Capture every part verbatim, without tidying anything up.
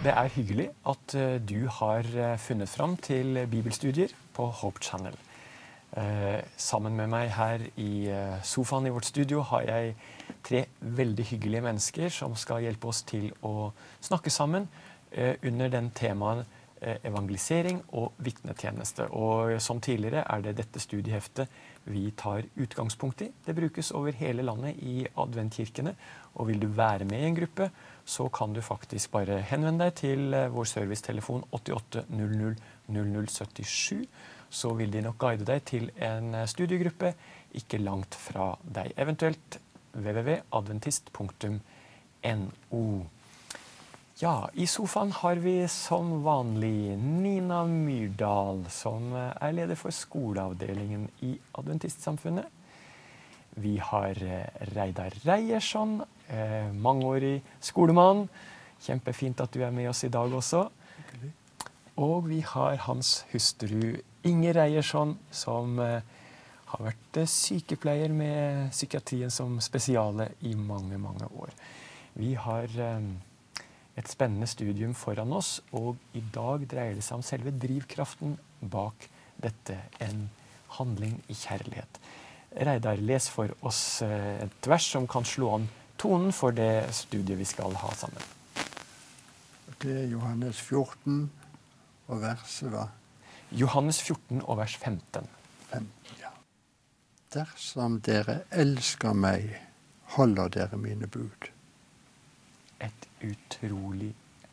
Det er hyggelig at uh, du har uh, funnet fram til bibelstudier på Hope Channel. Uh, sammen med meg her i uh, sofaen i vårt studio har jeg tre veldig hyggelige mennesker som skal hjelpe oss til å snakke sammen uh, under den temaen uh, evangelisering og vitnetjeneste. Og som tidligere er det dette studieheftet vi tar utgangspunkt i. Det brukes over hele landet i adventkirkene, og vil du være med i en gruppe, så kan du faktisk bare henvende deg til vår servicetelefon åttiåtte null null null null syttisju. Så vil de nok guide deg til en studiegruppe ikke langt fra deg. Eventuelt w w w punktum adventist punktum no. Ja, i sofaen har vi som vanlig Nina Myrdal, som er leder for skoleavdelingen i Adventistsamfunnet. Vi har Reidar Reiersson, eh, mangeårig skolemann. Kjempefint at du er med oss i dag også. Og vi har hans hustru Inger Reiersson, som eh, har vært sykepleier med psykiatrien som spesiale i mange, mange år. Vi har eh, et spennende studium foran oss, og i dag dreier det seg om selve drivkraften bak dette, en handling i kjærlighet. Reidar, les for oss et vers som kan slå an tonen for det studiet vi skal ha sammen. Det er Johannes fjorten, og verset var? Johannes fjorten og vers femten. femten, ja. Dersom dere elsker meg, holder dere mine bud. Et utrolig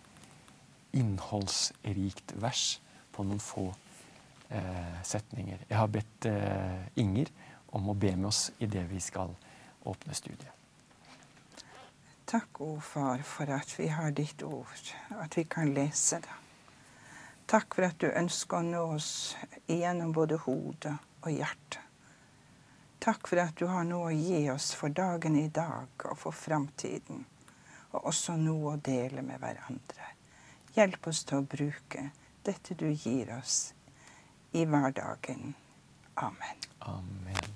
innholdsrikt vers på noen få eh, setninger. Jeg har bedt eh, Inger om å be med oss i det vi skal åpne studiet. Takk, o far, for at vi har ditt ord, at vi kan lese det. Takk for at du ønsker å nå oss igjennom både hodet og hjertet. Takk for at du har noe å gi oss for dagen i dag og for framtiden, og også noe å dele med hverandre. Hjelp oss til å bruke dette du gir oss i hverdagen. Amen. Amen.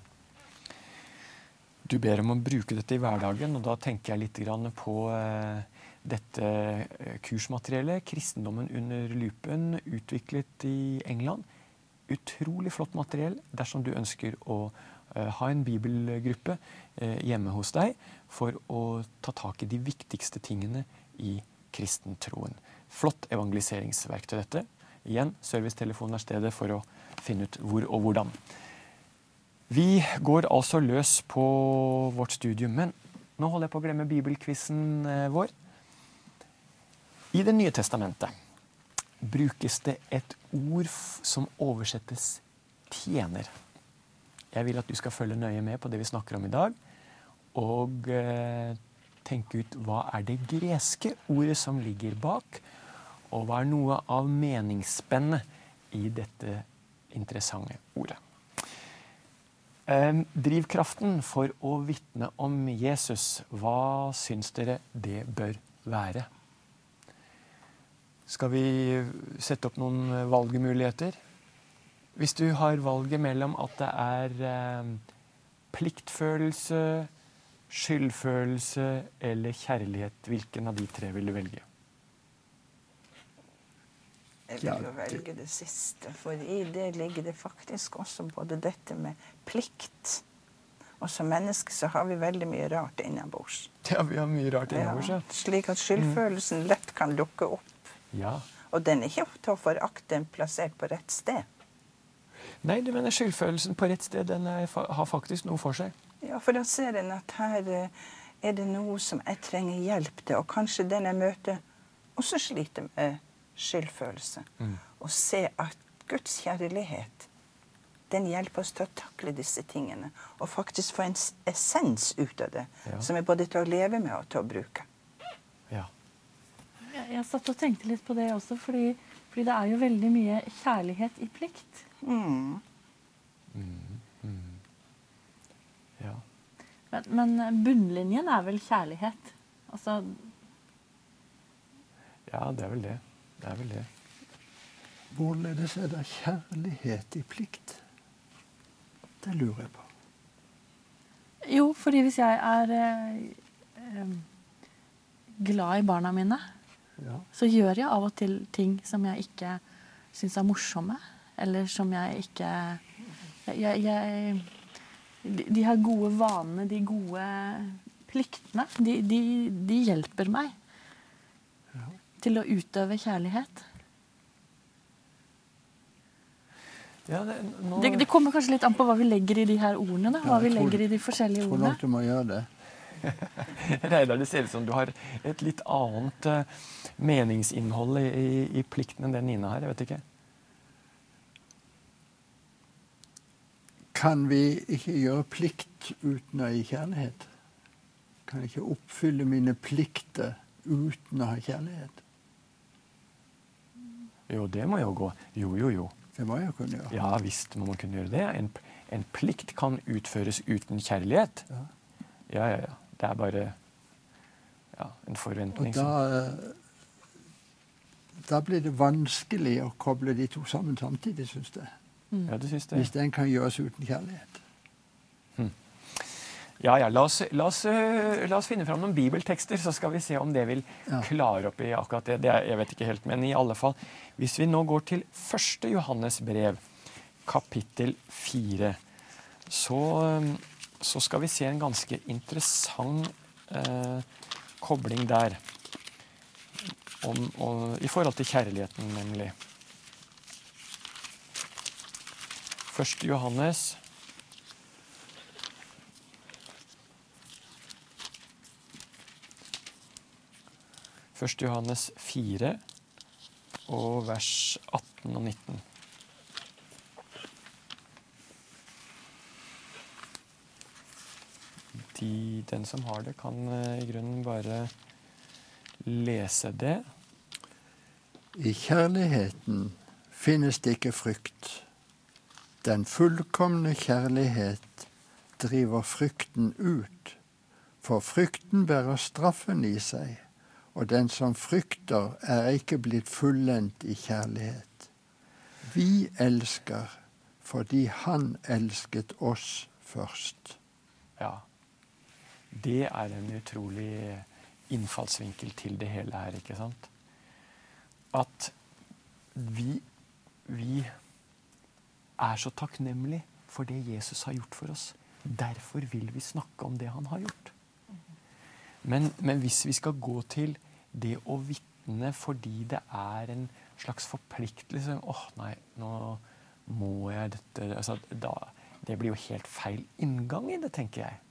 Du ber om å bruke dette i hverdagen, og da tenker jeg litt grann på eh, dette kursmateriellet, Kristendommen under lupen, utviklet i England. Utrolig flott materiell dersom du ønsker å eh, ha en bibelgruppe eh, hjemme hos deg for å ta tak i de viktigste tingene i kristentroen. Flott evangeliseringsverktøy dette. Igjen, servicetelefonen er stedet for å finne ut hvor og hvordan. Vi går altså løs på vårt studium, men nå holder jeg på å glemme bibelquizen eh, vår. I Det nye testamentet brukes det et ord som oversettes tjener. Jeg vil at du skal følge nøye med på det vi snakker om i dag, og eh, tenke ut hva er det greske ordet som ligger bak, og hva er noe av meningsspennet i dette interessante ordet. Eh, drivkraften for å vitne om Jesus, hva syns dere det bør være? Skal vi sette opp noen valgmuligheter? Hvis du har valget mellom at det er eh, pliktfølelse, skyldfølelse eller kjærlighet, hvilken av de tre vil du velge? Jeg vil jo velge det siste, for i det ligger det faktisk også både dette med plikt. Og som mennesker så har vi veldig mye rart innabords. Ja, vi har mye rart innabords, ja. Slik at skyldfølelsen mm. lett kan dukke opp. Ja. Og den er ikke til å forakte plassert på rett sted. Nei, du mener skyldfølelsen på rett sted, den er, har faktisk noe for seg. Ja, for da ser en at her er det noe som jeg trenger hjelp til, og kanskje den jeg møter også sliter med skyldfølelse. Mm. Og se at Guds kjærlighet, den hjelper oss til å takle disse tingene, og faktisk få en essens ut av det, ja. Som er både til å leve med og til å bruke. Ja. Jeg, jeg satt og tenkte litt på det også, fordi, fordi det er jo veldig mye kjærlighet i plikt. Mm. Mm. Mm. Ja. Men, men bunnlinjen er vel kjærlighet? Altså... Ja, det er vel det. Det er vel det. Hvorledes er det kjærlighet i plikt? Det lurer jeg på. Jo, fordi hvis jeg er eh, glad i barna mine, Ja. så gjør jeg av og til ting som jeg ikke synes er morsomme, eller som jeg ikke jeg, jeg, de, de her gode vanene, de gode pliktene, de, de, de hjelper meg Ja. til å utøve kjærlighet. Ja, det, nå... Det, det kommer kanskje litt an på hva vi legger i de her ordene, da. Hva Ja, vi jeg tror- legger i de forskjellige Hvor ordene. langt du må gjøre det? Reidar, det ser ut som du har et litt annet uh, meningsinnhold i, i, i plikten enn det Nina har. Jeg vet ikke. Kan vi ikke gjøre plikt uten å gi kjærlighet? Kan jeg ikke oppfylle mine plikter uten å ha kjærlighet? Jo, det må jo gå. Jo, jo, jo. Det må jeg kunne gjøre. Ja visst må man kunne gjøre det. En, en plikt kan utføres uten kjærlighet. Ja. Ja, ja, ja. Det er bare ja, en Og forventning. da, eh, da blir det vanskelig å koble de to sammen samtidig, synes jeg. som, ja, du synes det? Hvis den kan gjøres uten kjærlighet. Ja, ja. La oss, la, oss, øh, la oss finne fram noen bibeltekster, så skal vi se om det vil Ja. klare opp i akkurat det. det er, jeg vet ikke helt, men i alle fall, hvis vi nå går til første Johannes brev, kapittel fire, så, øh, så skal vi se en ganske interessant øh, kobling der. Om, og, I forhold til kjærligheten, nemlig. Første Johannes Første Johannes fire og vers atten og nitten. De, den som har det, kan eh, i grunnen bare lese det. I kjærligheten finnes det ikke frykt. Den fullkomne kjærlighet driver frykten ut, for frykten bærer straffen i seg, og den som frykter er ikke blitt fullendt i kjærlighet. Vi elsker fordi han elsket oss først. Ja. Det er en utrolig innfallsvinkel til det hele her, ikke sant? At vi, vi er så takknemlige for det Jesus har gjort for oss. Derfor vil vi snakke om det han har gjort. Men, men hvis vi skal gå til det å vitne fordi det er en slags forpliktelse, åh oh, nei, nå må jeg dette, altså, da, det blir jo helt feil inngang i det, tenker jeg.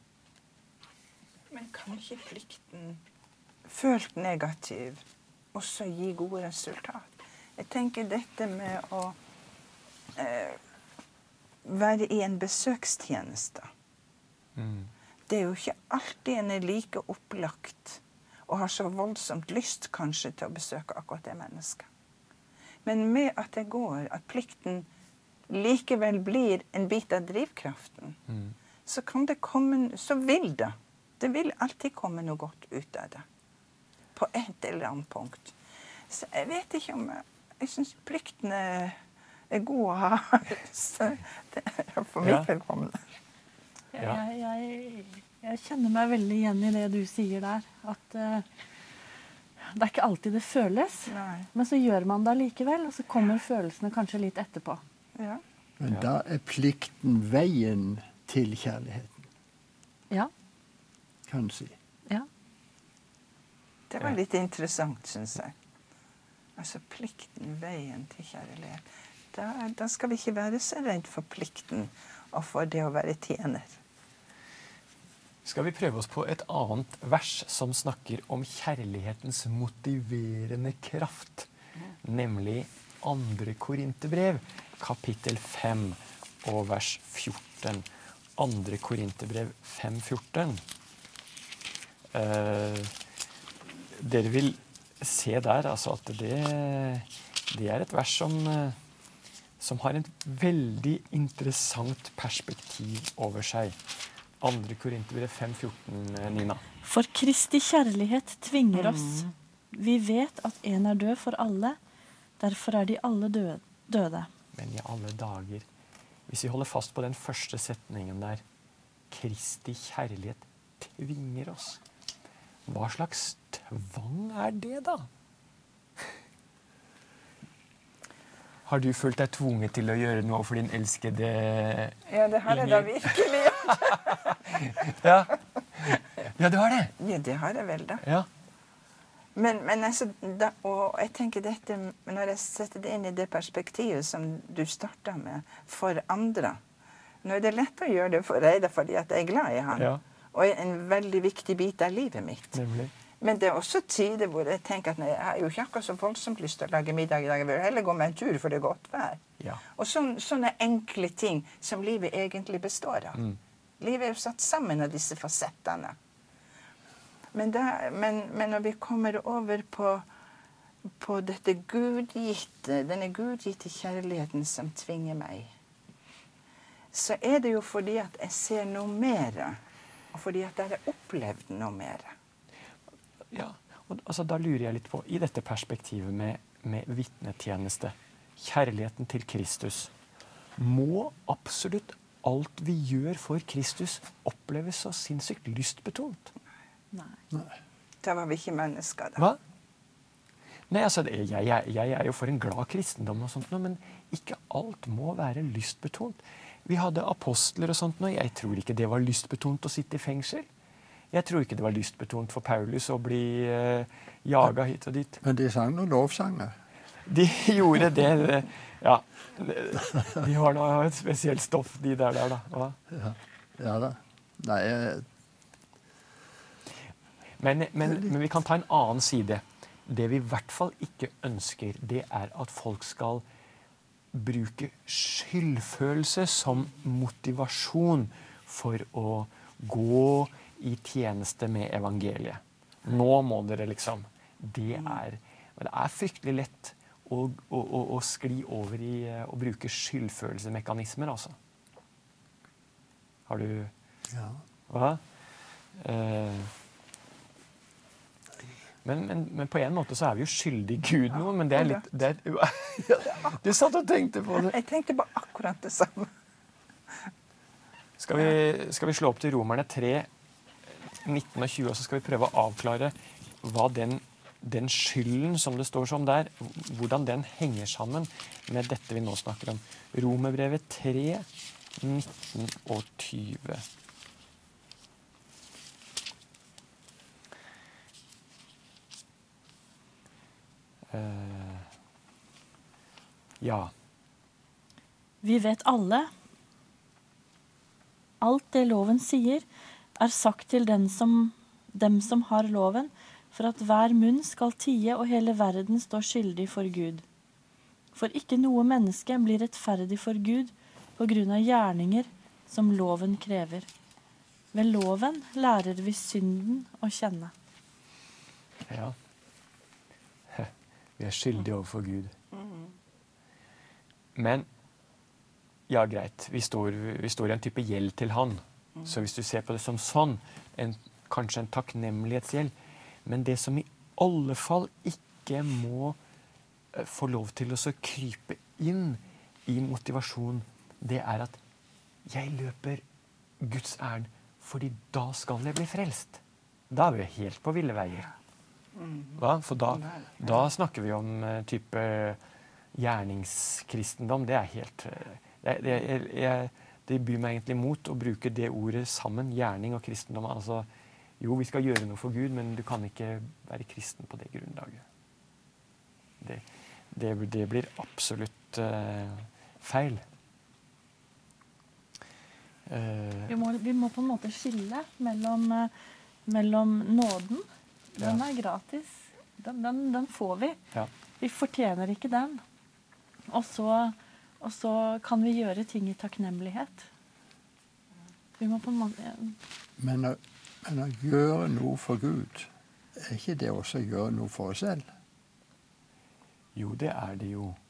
Men kan ikke plikten, følt negativ, også gi gode resultat? Jeg tenker dette med å eh, være i en besøkstjeneste. Mm. Det er jo ikke alltid en er like opplagt og har så voldsomt lyst kanskje til å besøke akkurat det mennesket. Men med at det går, at plikten likevel blir en bit av drivkraften, Mm. så kan det komme, så vil det. Det vil alltid komme noe godt ut av det. På et eller annet punkt. Så jeg vet ikke om jeg, jeg synes plikten er, er god å ha. Så det er for Ja. mitt velkomne. Ja. Jeg, jeg, jeg kjenner meg veldig igjen i det du sier der. At uh, det er ikke alltid det føles, Nei. men så gjør man det likevel, og så kommer følelsene kanskje litt etterpå. Ja. Men Ja. da er plikten veien til kjærligheten, Ja, kan du si. ja. Det var litt interessant, synes jeg. Altså plikten, veien til kjærlighet. Da, da skal vi ikke være så redd for plikten og for det å være tjener. Skal vi prøve oss på et annet vers som snakker om kjærlighetens motiverende kraft, nemlig andre Korinterbrev, kapittel fem og vers fjorten. Andre Korinterbrev fem fjorten. Eh, dere vil se der altså at det, det er et vers som, eh, som har en veldig interessant perspektiv over seg. Andre Korinterbrev fem fjorten, Nina. For Kristi kjærlighet tvinger oss. Vi vet at en er død for alle, derfor er de alle døde. døde. Men i alle dager, hvis vi holder fast på den første setningen der, Kristi kjærlighet tvinger oss. Hva slags tvang er det da? Har du følt deg tvunget til å gjøre noe for din elskede Ja, det har jeg da virkelig gjort. ja. ja, du har det. Ja, det har jeg vel da. Ja. Men, men altså, da, og jeg tenker dette, når jeg setter det inn i det perspektivet som du startet med, for andre, nå er det lett å gjøre det for Reidar fordi at jeg er glad i han, Ja. og er en veldig viktig bit av livet mitt. Nemlig. Men det er også tider hvor jeg tenker at nei, jeg har jo ikke akkurat så voldsomt lyst til å lage middag i dag, jeg vil heller gå med en tur for det er godt vær. Ja. Og sånn, sånne enkle ting som livet egentlig består av. Mm. Livet er jo satt sammen av disse fasettene. Men, da, men, men når vi kommer over på, på dette gudgitte, denne gudgitte kjærligheten som tvinger meg, så er det jo fordi at jeg ser noe mer, og fordi at jeg har opplevd noe mer. Ja, og altså, da lurer jeg litt på, i dette perspektivet med, med vitnetjeneste, kjærligheten til Kristus, må absolutt alt vi gjør for Kristus oppleves så sinnssykt lystbetont? Nei. Nei. Da var vi ikke mennesker da. Hva? Nei, altså, det- jeg, jeg, jeg er jo for en glad kristendom og sånt, nå, men ikke alt må være lystbetont. Vi hadde apostler og sånt, og jeg tror ikke det var lystbetont å sitte i fengsel. Jeg tror ikke det var lystbetont for Paulus å bli eh, jaga hit og dit. Men de sang noen lovsanger. De gjorde det. det ja. De har nå et spesielt stoff, de der, der da. Hva? Ja, ja da. Nei, jeg, Men, men, men vi kan ta en annen side. Det vi i hvert fall ikke ønsker, det er at folk skal bruke skyldfølelse som motivasjon for å gå i tjeneste med evangeliet. Nå må dere liksom. Det er, det er fryktelig lett å, å, å, å skli over i å bruke skyldfølelsemekanismer, altså. Har du... ja. Hva? Eh, men, men, men på en måte så er vi jo skyldig Gud noe, men det er litt... Det er, du satt og tenkte på det. Jeg tenkte på akkurat det samme. Skal vi, skal vi slå opp til Romerne tre, nitten og tjue, og så skal vi prøve å avklare hva den, den skylden som det står som der, hvordan den henger sammen med dette vi nå snakker om. Romerbrevet tre, nitten og tjue. Uh, ja. Vi vet alle, alt det loven sier, er sagt til den som, dem som har loven, for at hver munn skal tie og hele verden står skyldig for Gud. For ikke noe menneske blir rettferdig for Gud på grunn av gjerninger som loven krever. Ved loven lærer vi synden å kjenne. Ja. Vi er skyldige overfor Gud. Men, ja greit, vi står, vi står i en type gjeld til han. Så hvis du ser på det som sånn, en, kanskje en takknemlighetsgjeld, men det som i alle fall ikke må uh, få lov til å så krype inn i motivasjon, det er at jeg løper Guds ærend, fordi da skal jeg bli frelst. Da er vi helt på ville veier. Hva? For da, da snakker vi om uh, type gjerningskristendom. Det er helt uh, jeg, jeg, jeg, Det byr meg egentlig mot å bruke det ordet sammen, gjerning og kristendom. Altså, jo, vi skal gjøre noe for Gud, men du kan ikke være kristen på det grunnlaget. Det, det, det blir absolutt uh, feil. Uh, Vi må, vi må på en måte skille mellom, uh, mellom nåden. Den er gratis. Den, den, den får vi. Ja. Vi fortjener ikke den. Og så, og så kan vi gjøre ting i takknemlighet. Vi må på en måte... Men å, men å gjøre noe for Gud, er ikke det også å gjøre noe for oss selv? Jo, det er det jo.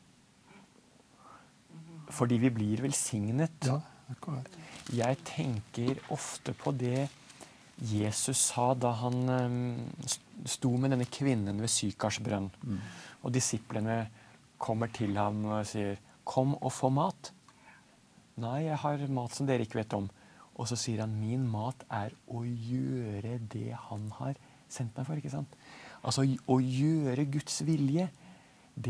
Fordi vi blir velsignet. Ja, akkurat. Jeg tenker ofte på det Jesus sa da han um, sto med denne kvinnen ved Sykars brønn. Mm. Og disiplene kommer til ham og sier, kom og få mat. Nei, jeg har mat som dere ikke vet om. Og så sier han, min mat er å gjøre det han har sendt meg for, ikke sant? Altså, å gjøre Guds vilje, det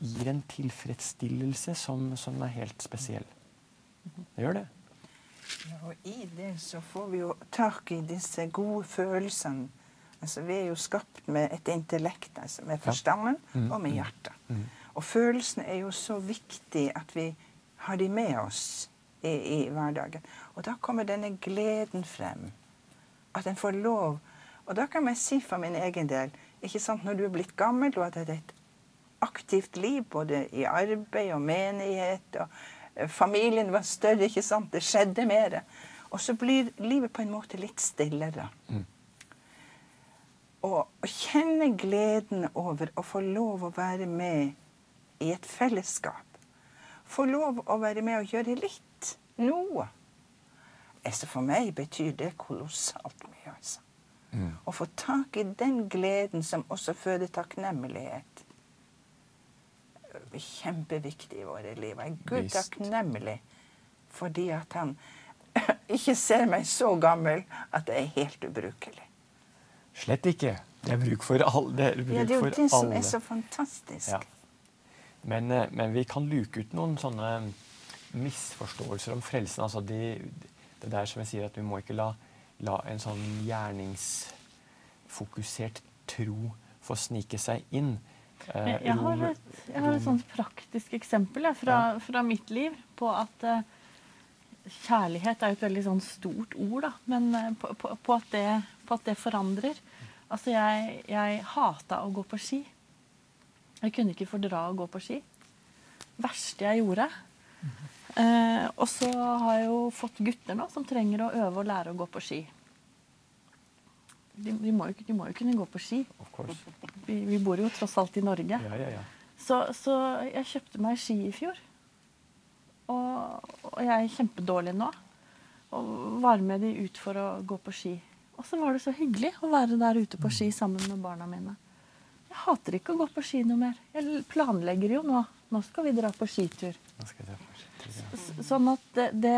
gir en tilfredsstillelse som, som er helt spesiell. Det gjør det. Ja, og i det så får vi jo tak i disse gode følelsene. Altså, vi er jo skapt med et intellekt, altså med forstanden ja. mm, og med hjertet. Mm, mm. Og følelsene er jo så viktig at vi har de med oss i, i hverdagen. Og da kommer denne gleden frem. At en får lov. Og da kan man si for min egen del, ikke sant, når du er blitt gammel, du har hatt et aktivt liv, både i arbeid og menighet, og familien var større, ikke sant, det skjedde mer. Og så blir livet på en måte litt stillere. Mm. Og å kjenne gleden over å få lov å være med i et fellesskap. Få lov å være med og gjøre litt, noe. Altså for meg betyr det kolossalt mye, altså. Mm. Å få tak i den gleden som også føder takknemmelighet. Kjempeviktig i våre liv. Jeg er Gud takknemlig fordi at han ikke ser meg så gammel at det er helt ubrukelig. Slett ikke. Det er bruk for alle. Det er, bruk ja, det er jo for det som alle. er så fantastisk. Ja. Men, men vi kan luke ut noen sånne misforståelser om frelsen. Altså de, det der som jeg sier, at vi må ikke la, la en sånn gjerningsfokusert tro få snike seg inn. Eh, jeg, har et, jeg har et sånt praktisk eksempel jeg, fra, ja. fra mitt liv på at eh, kjærlighet er jo et veldig sånn stort ord, da, men eh, på, på, på, at det, på at det forandrer. Altså, jeg, jeg hata å gå på ski. Jeg kunne ikke fordra å gå på ski. Verste jeg gjorde. Eh, og så har jeg jo fått gutter nå som trenger å øve og lære å gå på ski. De, de, må, jo, de må jo kunne gå på ski. Vi, vi bor jo tross alt i Norge. Ja, ja, ja. Så, så jeg kjøpte meg ski i fjor. Og, og jeg er kjempedårlig nå. Og var med de ut for å gå på ski. Og så var det så hyggelig å være der ute på ski sammen med barna mine. Jeg hater ikke å gå på ski noe mer. Jeg planlegger jo nå. Nå skal vi dra på skitur. Nå skal vi dra på skitur, ja. Så, sånn at det, det,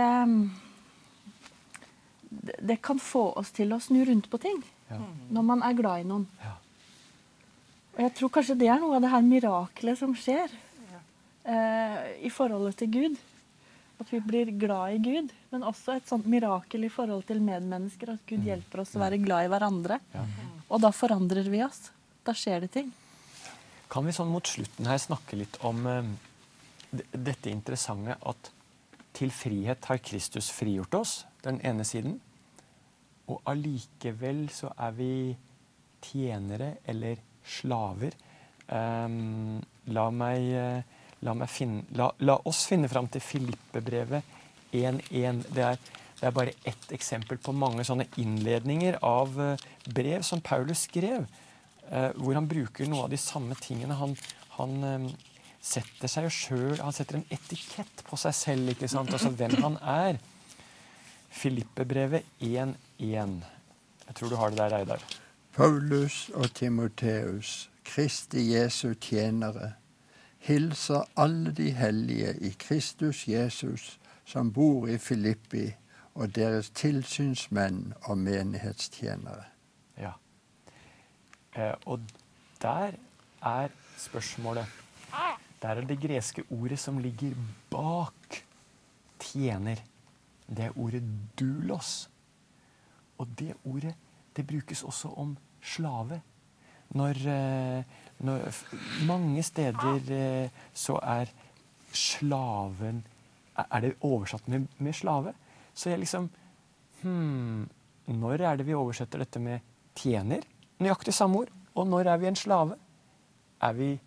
det kan få oss til å snu rundt på ting. Ja. Når man er glad i noen. Ja. Og jeg tror kanskje det er noe av det her mirakelet som skjer ja. eh, i forholdet til Gud. At vi blir glad i Gud, men også et sånt mirakel i forhold til medmennesker. At Gud hjelper oss å være glad i hverandre. Ja. Og da forandrer vi oss. Da skjer det ting. Kan vi sånn mot slutten her snakke litt om eh, dette interessante at til frihet har Kristus frigjort oss, den ene siden. Og allikevel så er vi tjenere eller slaver. Um, la, meg, la, meg finne, la, la oss finne fram til Filippe-brevet én én. Det er, det er bare ett eksempel på mange sånne innledninger av brev som Paulus skrev, uh, hvor han bruker noe av de samme tingene. Han, han um, setter seg jo selv, han setter en etikett på seg selv, ikke sant? Altså hvem han er. Filippe-brevet én én. Jeg tror du har det der, Reidar. Paulus og Timoteus, Kristi Jesu tjenere, hilser alle de hellige i Kristus Jesus som bor i Filippi, og deres tilsynsmenn og menighetstjenere. Ja. Eh, og der er spørsmålet. Der er det greske ordet som ligger bak tjener. Det er ordet doulos. Og det ordet, det brukes også om slave. Når, når mange steder så er slaven, er det oversatt med, med slave? Så jeg liksom, hmm, når er det vi oversetter dette med tjener? Nøyaktig samme ord. Og når er vi en slave? Er vi,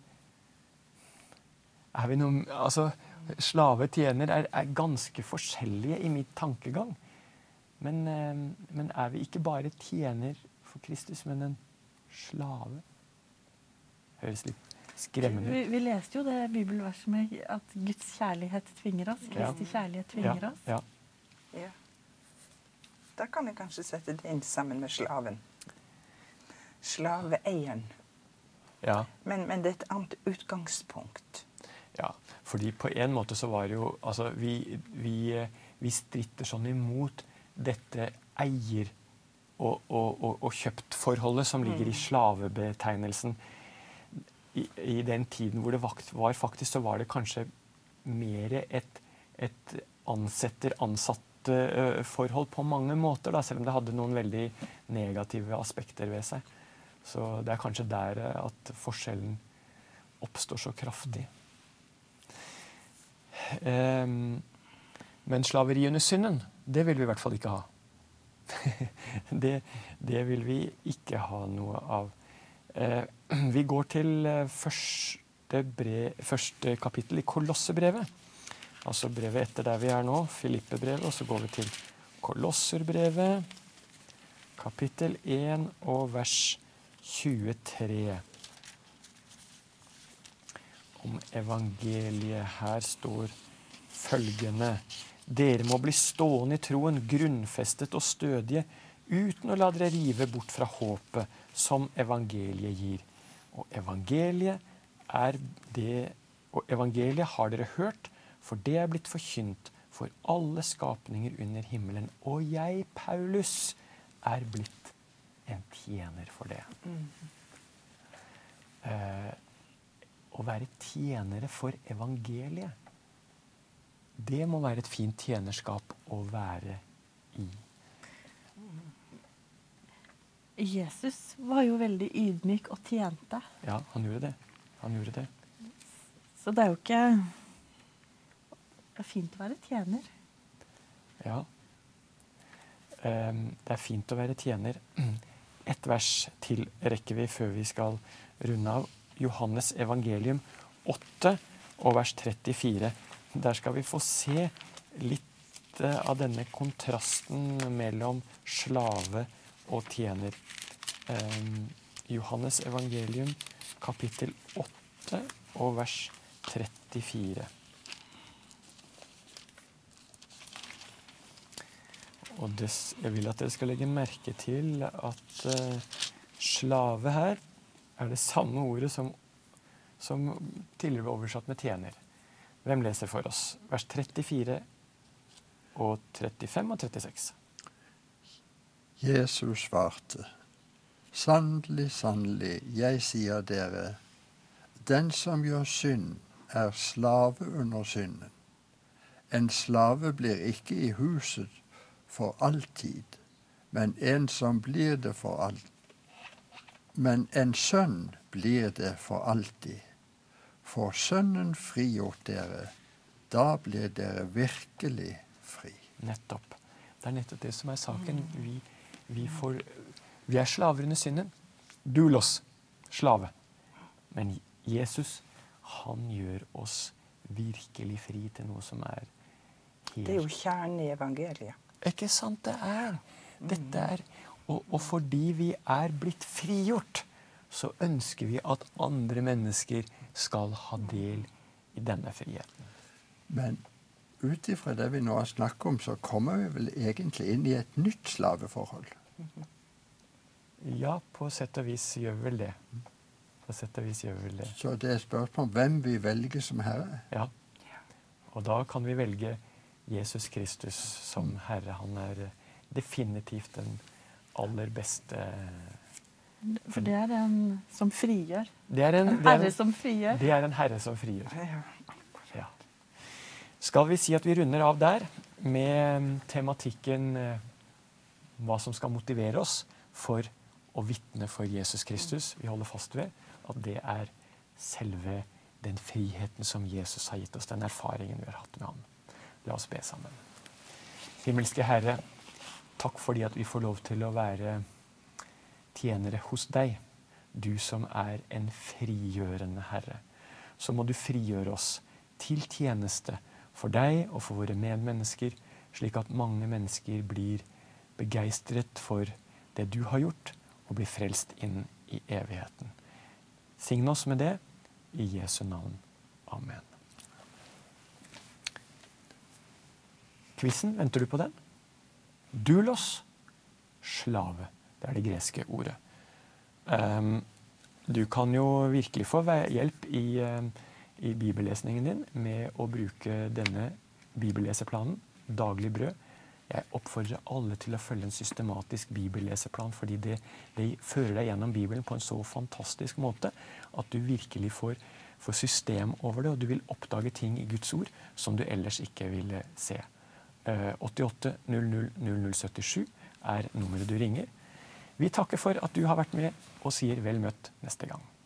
er vi noe, altså, slave, tjener er, er ganske forskjellige i mitt tankegang. Men, men er vi ikke bare tjener for Kristus, men en slave? Høres litt skremmende ut. Vi, vi leste jo det bibelverset med at Guds kjærlighet tvinger oss. Kristi ja. kjærlighet tvinger ja. oss. Ja. Ja. Da kan jeg kanskje sette det inn sammen med slaven. Slaveeieren. Ja. Men, men det er et annet utgangspunkt. Ja, fordi på en måte så var det jo, altså vi, vi, vi stritter sånn imot dette eier- og, og, og, og kjøpt-forholdet som ligger i slavebetegnelsen. i, i den tiden hvor det var faktisk, så var det kanskje mer et, et ansetter-ansatt-forhold på mange måter, da, selv om det hadde noen veldig negative aspekter ved seg. Så det er kanskje der at forskjellen oppstår så kraftig. Um, men slaveri under synden, det vil vi i hvert fall ikke ha. det, det vil vi ikke ha noe av. Uh, vi går til første, brev, første kapittel i Kolossebrevet. Altså brevet etter der vi er nå, Filippebrevet, og så går vi til Kolosserbrevet, kapittel én og vers tjuetre. Om evangeliet her står følgende: Dere må bli stående i troen, grunnfestet og stødige, uten å la dere rive bort fra håpet som evangeliet gir. Og evangeliet er det, og evangeliet har dere hørt, for det er blitt forkynt for alle skapninger under himmelen. Og jeg, Paulus, er blitt en tjener for det. Mm. Eh, å være tjenere for evangeliet, det må være et fint tjenerskap å være i. Jesus var jo veldig ydmyk og tjente. Ja, han gjorde det. Han gjorde det. Så det er jo ikke... Det er fint å være tjener. Ja. Um, det er fint å være tjener. Et vers til rekker vi før vi skal runde av. Johannes evangelium åtte og vers trettifire. Der skal vi få se litt av denne kontrasten mellom slave og tjener. Um, Johannes evangelium kapittel åtte og vers trettifire. Og det, jeg vil at dere skal legge merke til at uh, slave her er det samme ordet som, som tidligere ble oversatt med tjener. Hvem leser for oss? Vers trettifire og trettifem og trettiseks. Jesus svarte: Sannelig, sannelig, jeg sier dere, den som gjør synd, er slave under synden. En slave blir ikke i huset for alltid, men en som blir det for alt. Men en sønn blir det for alltid. For sønnen frigjort dere, da blir dere virkelig fri. Nettopp. Det er nettopp det som er saken. Vi, vi, får, vi er slaver under synden. Doulos, slave. Men Jesus, han gjør oss virkelig fri til noe som er helt... Det er jo kjernen i evangeliet. Ikke sant det er. Dette er, og, og fordi vi er blitt frigjort, så ønsker vi at andre mennesker skal ha del i denne friheten. Men ut ifra det vi nå har snakket om, så kommer vi vel egentlig inn i et nytt slaveforhold. Ja, på sett og vis gjør vi vel det. På sett og vis gjør vi vel det. Så det er spørsmål om hvem vi velger som herre. Ja, og da kan vi velge Jesus Kristus som Herre. Han er definitivt den aller beste. For det er en som frigjør. Det er en, en herre det er en, som frigjør. Det er en herre som frigjør. Ja. Skal vi si at vi runder av der med tematikken hva som skal motivere oss for å vitne for Jesus Kristus. Vi holder fast ved at det er selve den friheten som Jesus har gitt oss, den erfaringen vi har hatt med ham. La oss be sammen. Himmelske Herre, takk fordi at vi får lov til å være tjenere hos deg. Du som er en frigjørende Herre. Så må du frigjøre oss til tjeneste for deg og for våre medmennesker, slik at mange mennesker blir begeistret for det du har gjort, og blir frelst inn i evigheten. Sign oss med det i Jesu navn. Amen. Quizen, venter du på den? Doulos, slave. Det er det greske ordet. Um, du kan jo virkelig få hjelp i, um, i bibellesningen din med å bruke denne bibelleseplanen, Daglig brød. Jeg oppfordrer alle til å følge en systematisk bibelleseplan, fordi det, det fører deg gjennom Bibelen på en så fantastisk måte at du virkelig får, får system over det, og du vil oppdage ting i Guds ord som du ellers ikke ville se. Eh, åttiåtte null null null null syttisju er nummeret du ringer. Vi takker for at du har vært med og sier vel møtt neste gang.